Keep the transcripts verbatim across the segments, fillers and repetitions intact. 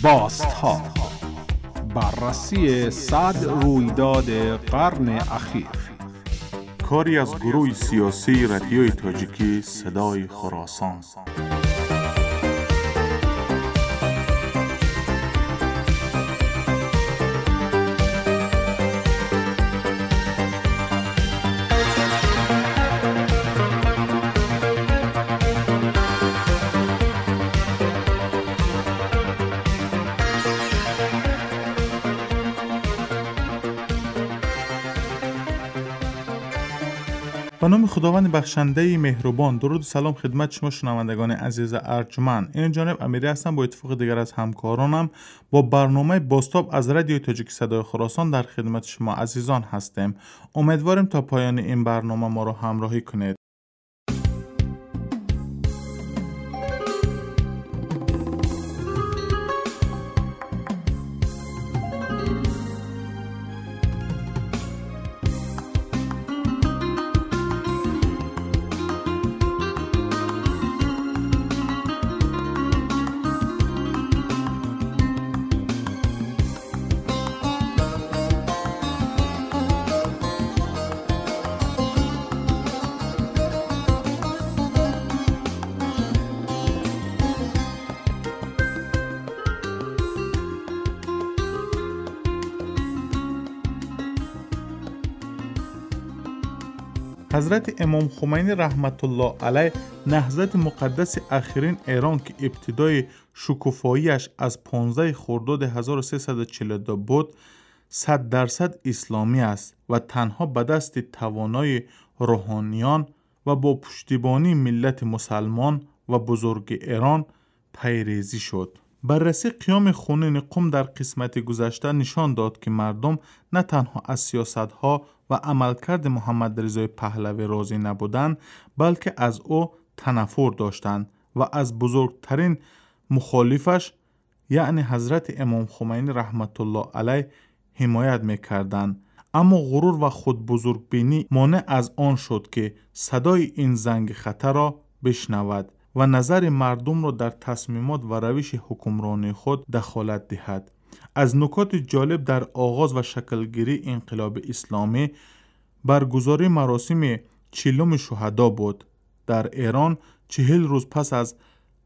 باستها، بررسی صد رویداد قرن اخیر. کاری از گروه سیاسی رادیوی تاجیکی صدای خراسان. به نام خداوند بخشنده مهربان. درود و سلام خدمت شما شنوندگان عزیز ارجمند. این جانب امیری هستم. با اتفاق دیگر از همکارانم با برنامه باستاب از رادیوی تاجیک صدای خراسان در خدمت شما عزیزان هستیم. امیدواریم تا پایان این برنامه ما را همراهی کنید. حضرت امام خمینی رحمت الله علیه نهضت مقدس اخیرین ایران که ابتدای شکوفاییش از پانزده خرداد هزار و سیصد و چهل و دو بود صد درصد اسلامی است و تنها به دست توانای روحانیان و با پشتیبانی ملت مسلمان و بزرگ ایران پیریزی شد. بررسی قیام خونین قم در قسمت گذشته نشان داد که مردم نه تنها از سیاست‌ها و عملکرد محمد رضا پهلوی راضی نبودند، بلکه از او تنفر داشتند و از بزرگترین مخالفش یعنی حضرت امام خمینی رحمت الله علیه حمایت می‌کردند. اما غرور و خود بزرگبینی مانع از آن شد که صدای این زنگ خطر را بشنود و نظر مردم را در تصمیمات و روش حکمرانی خود دخالت دهد. از نکات جالب در آغاز و شکلگیری انقلاب اسلامی برگزاری مراسم چهلم شهدا بود. در ایران چهل روز پس از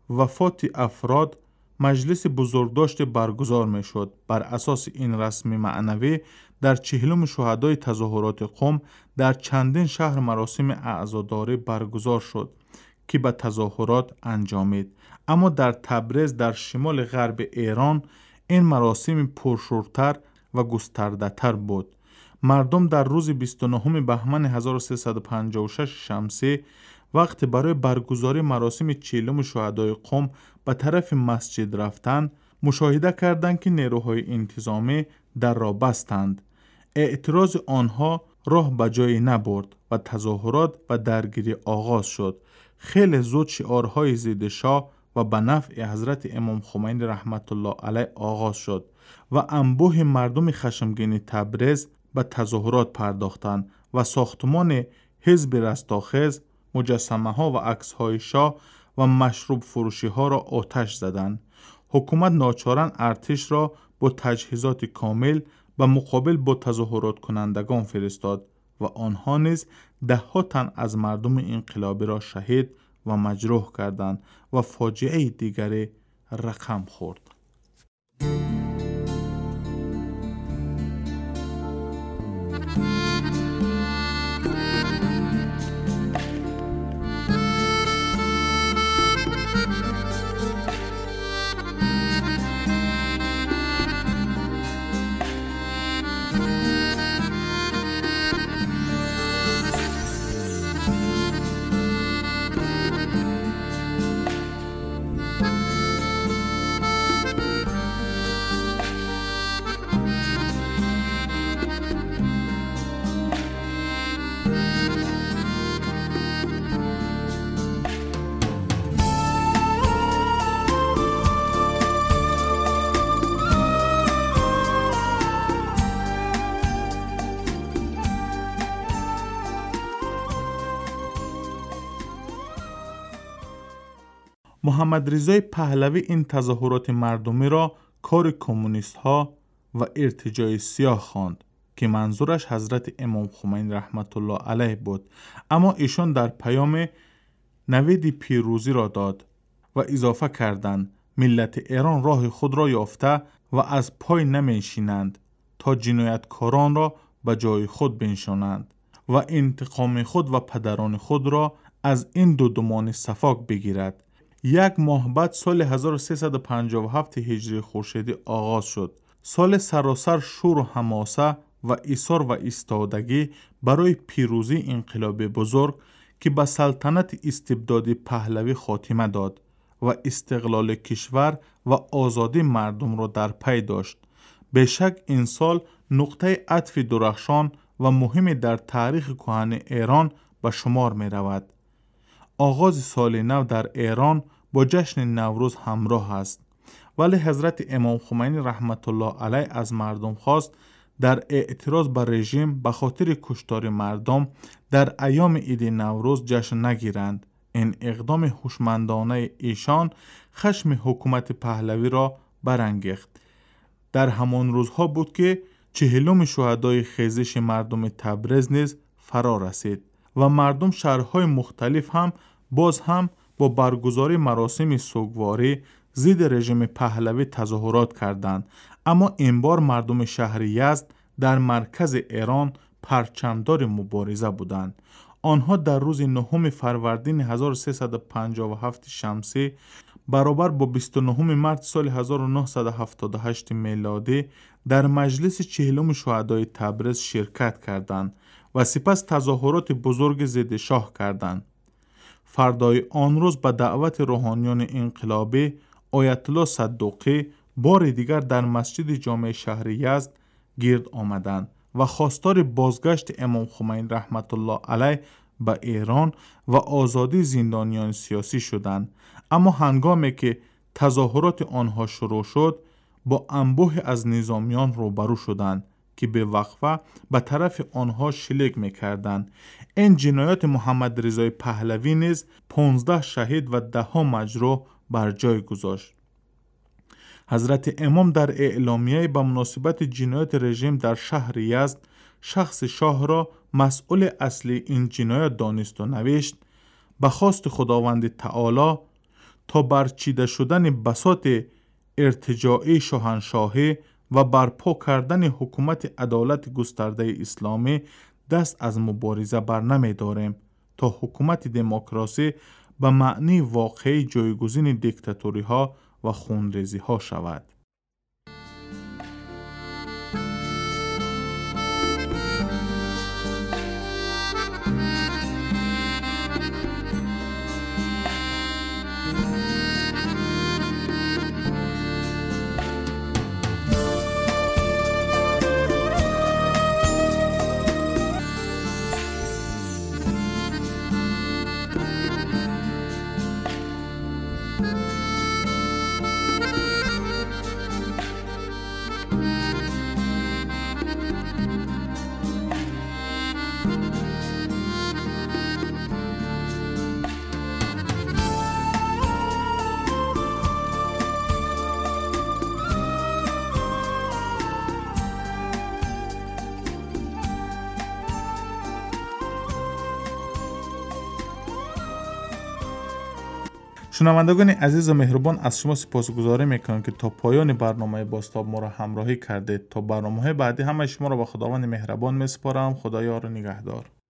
وفات افراد مجلس بزرگداشت برگزار می شد. بر اساس این رسم معنوی در چهلم شهدای تظاهرات قم در چندین شهر مراسم عزاداری برگزار شد که به تظاهرات انجامید. اما در تبریز در شمال غرب ایران این مراسم پرشورتر و گسترده تر بود. مردم در روز بیست و نهم بهمن هزار و سیصد و پنجاه و شش شمسی وقت برای برگزاری مراسم چهلم شهدای قم به طرف مسجد رفتند، مشاهده کردند که نیروهای انتظامی در را بستند. اعتراض آنها راه به جایی نبرد و تظاهرات و درگیری آغاز شد. خیلی زود شعارهای ضد شاه و به نفع حضرت امام خمینی رحمت الله علیه آغاز شد و انبوه مردم خشمگین تبریز به تظاهرات پرداختند و ساختمان حزب رستاخیز، مجسمه ها و عکس های شاه و مشروب فروشی ها را آتش زدند. حکومت ناچارن ارتش را با تجهیزات کامل به مقابل با تظاهرات کنندگان فرستاد و آنها نیز ده ها تن از مردم انقلابی را شهید و مجروح کردند و فاجعه دیگری رقم خورد. محمد رضا پهلوی این تظاهرات مردمی را کار کمونیست ها و ارتجاع سیاه خواند که منظورش حضرت امام خمینی رحمت الله علیه بود. اما ایشان در پیام نوید پیروزی را داد و اضافه کردند ملت ایران راه خود را یافته و از پای نمیشینند تا جنایتکاران را به جای خود بنشانند و انتقام خود و پدران خود را از این دو دمان صفاک بگیرد. یک ماه بعد سال هزار و سیصد و پنجاه و هفت هجری خورشیدی آغاز شد. سال سراسر شور و حماسه و ایثار و ایستادگی برای پیروزی انقلاب بزرگ که به سلطنت استبدادی پهلوی خاتمه داد و استقلال کشور و آزادی مردم را در پی داشت. به شک این سال نقطه عطف درخشان و مهمی در تاریخ کهن ایران به شمار می رود. آغاز سال نو در ایران با جشن نوروز همراه است، ولی حضرت امام خمینی رحمت الله علیه از مردم خواست در اعتراض بر رژیم به خاطر کشتار مردم در ایام عید نوروز جشن نگیرند. این اقدام هوشمندانه ایشان خشم حکومت پهلوی را برانگیخت. در همان روزها بود که چهلم شهدای خیزش مردم تبریز نیز فرا رسید و مردم شهرهای مختلف هم باز هم با برگزاری مراسم سوگواری ضد رژیم پهلوی تظاهرات کردند. اما این بار مردم شهر یزد در مرکز ایران پرچمدار مبارزه بودند. آنها در روز نهم فروردین هزار و سیصد و پنجاه و هفت شمسی برابر با بیست و نهم مارس سال هزار و نهصد و هفتاد و هشت میلادی در مجلس چهلم شهدای تبریز شرکت کردند و سپس تظاهرات بزرگ ضد شاه کردند. فردای آن روز به دعوت روحانیان انقلابی آیت الله صدوقی بار دیگر در مسجد جامع شهر یزد گرد آمدند و خواستار بازگشت امام خمینی رحمت الله علیه به ایران و آزادی زندانیان سیاسی شدند. اما هنگامی که تظاهرات آنها شروع شد با انبوه از نظامیان روبرو شدند که به وقفه به طرف آنها شلیک می‌کردند. این جنایات محمد رضای پهلوی نیز پانزده شهید و ده ها مجروح بر جای گذاشت. حضرت امام در اعلامیه به مناسبت جنایات رژیم در شهر یزد شخص شاه را مسئول اصلی این جنایات دانست و نوشت: به خواست خداوند تعالی تا برچیده شدن بساط ارتجاعی شاهنشاهی و برپا کردن حکومت عدالت گسترده اسلامی دست از مبارزه بر نمی داریم تا حکومت دموکراسی به معنی واقعی جایگزین دیکتاتوری ها و خونریزی ها شود. شنوندگان عزیز و مهربان، از شما سپاسگزاری میکنم که تا پایان برنامه بازتاب ما را همراهی کردید. تا برنامه بعدی همه شما را به خداوند مهربان میسپارم. خدایا را نگهدار.